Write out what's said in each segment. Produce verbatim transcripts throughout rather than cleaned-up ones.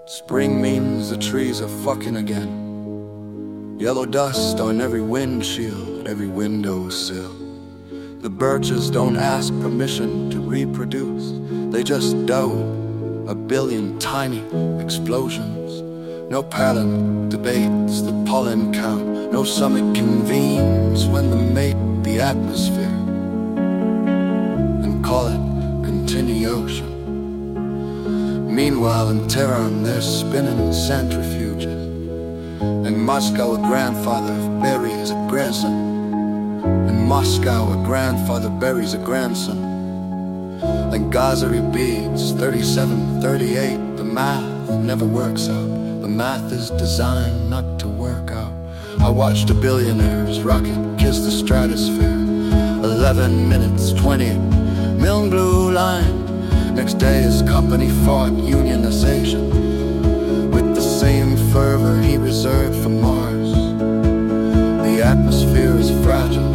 Spring means the trees are fucking again. Yellow dust on every windshield, every windowsill. The birches don't ask permission to reproduce. They just dough a billion tiny explosions. No pattern debates the pollen count. No summit convenes when they make the atmosphere and call it continuation. Meanwhile in Tehran they're spinning centrifuges. In Moscow a grandfather buries a grandson. In Moscow a grandfather buries a grandson. Like Gazari beads, thirty-seven, thirty-eight. The math never works out. The math is designed not to work out. I watched a billionaire's rocket kiss the stratosphere. Eleven minutes, twenty, Milne Blue Line. Next day his company fought unionization with the same fervor he reserved for Mars. The atmosphere is fragile.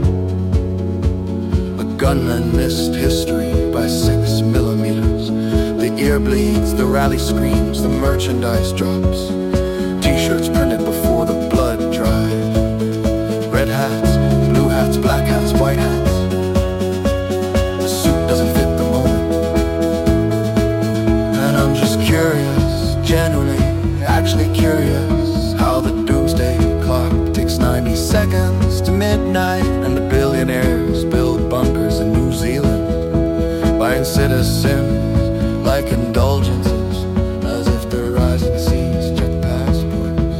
A gunman missed history by six millimeters. The ear bleeds, the rally screams, the merchandise drops. T-shirts printed before the blood dried. Red hats, blue hats, black hats, white hats. The suit doesn't fit the moment. And I'm just curious, genuinely, actually curious, how the doomsday clock takes ninety seconds to midnight. And the billionaires build bunkers in New Zealand, buying citizens like indulgences, as if the rising seas check passports.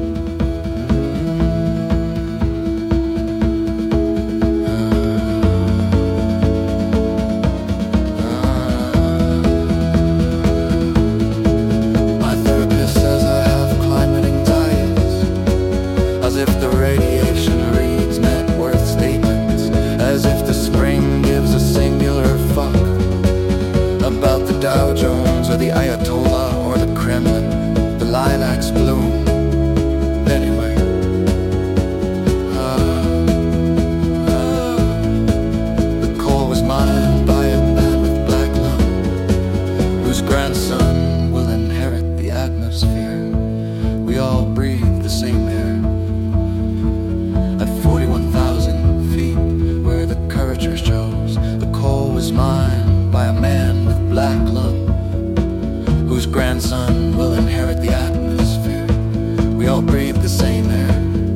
My therapist says I have climate anxieties, as if the radiation reads net worth statements, as if the spring gives a singular fuck about the Dow Jones or the Ayatollah or the Kremlin. The lilacs bloom anyway. uh, uh, The coal was mined by a man with black lung, whose grandson will inherit the atmosphere. We all breathe the same air. At forty-one thousand feet, where the curvature shows, the coal was mined by a man with black lung, whose grandson will inherit the atmosphere. We all breathe the same air.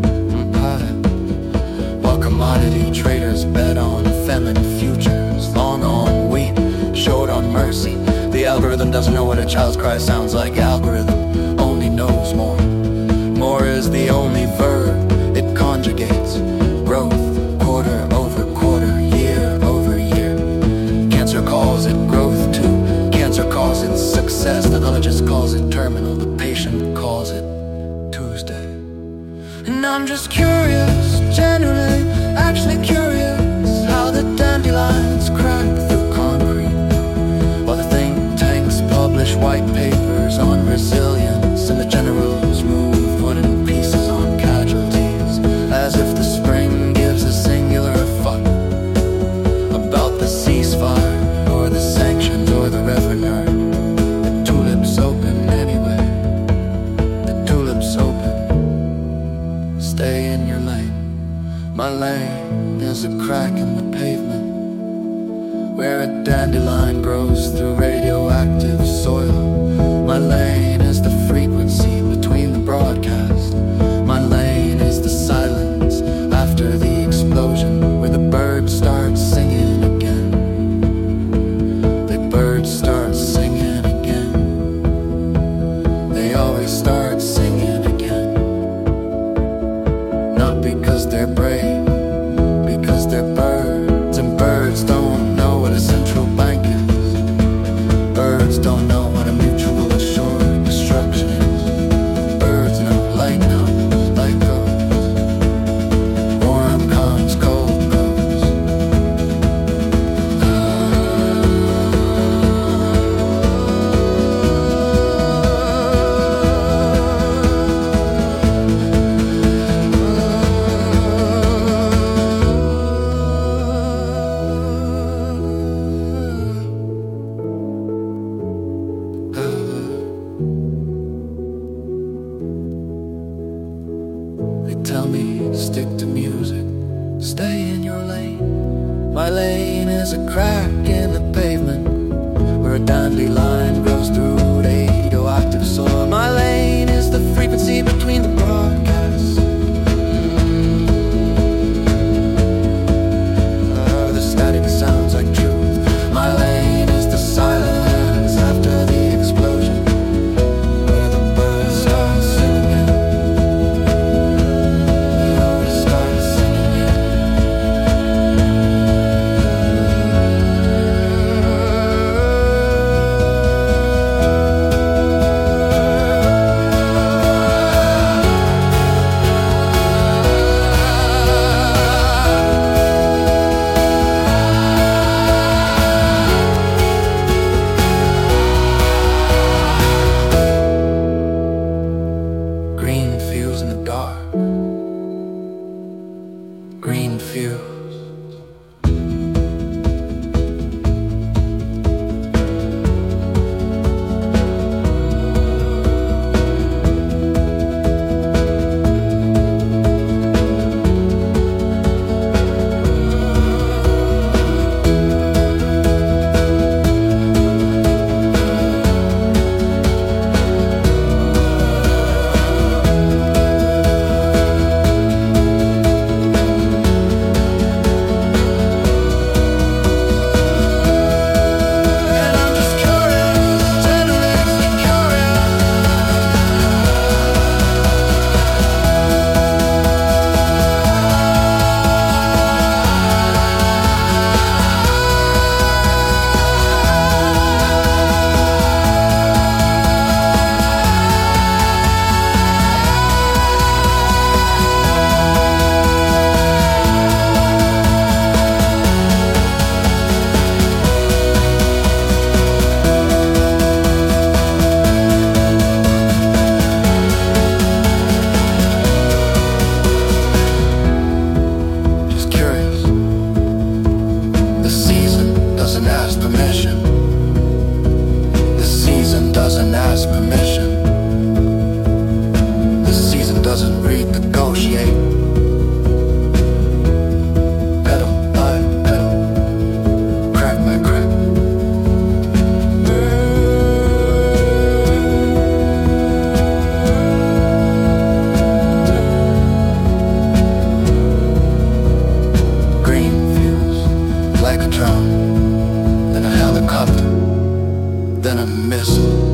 While commodity traders bet on feminine futures, long on wheat, short on mercy. The algorithm doesn't know what a child's cry sounds like. Algorithm only knows more. More is the only verb it conjugates. Growth, quarter over quarter, year over year. Cancer calls it growth too. Cancer calls it success. The pathologist calls it terminal. The patient calls it Tuesday. And I'm just curious, genuinely, actually curious, how the dandelions crack through concrete, while the think tanks publish white papers on resilience, and the generals move wooden pieces on casualties, as if the spring gives a singular fuck about the ceasefire or the sanctions or the revenue. The tulips open anyway. The tulips open. Stay in your lane. My lane is a crack in the pavement, where a dandelion grows through radioactive soil. My lane is the frequency between the broadcast. My lane is the silence after the explosion, where the birds start singing again. The birds start singing again. They always start singing again. Not because they're brave, because they're birds. And birds don't know what a central bank is. Birds don't know what a mutual assured destruction is. Birds know light comes, light goes. Warm comes, cold goes. stick to music, stay in your lane. My lane is a crack in the pavement where a dandelion grows through radioactive soil. My lane is the frequency between the broadcasts. Uh, the static sounds like truth. My lane is the silence after the explosion, where the birds start singing. Birds start singing. Green fields in the dark. Green fields. Doesn't ask permission. The season doesn't ask permission. The season doesn't renegotiate. Pedal by pedal, crack by crack. Green feels like a drum, then a helicopter, then a missile.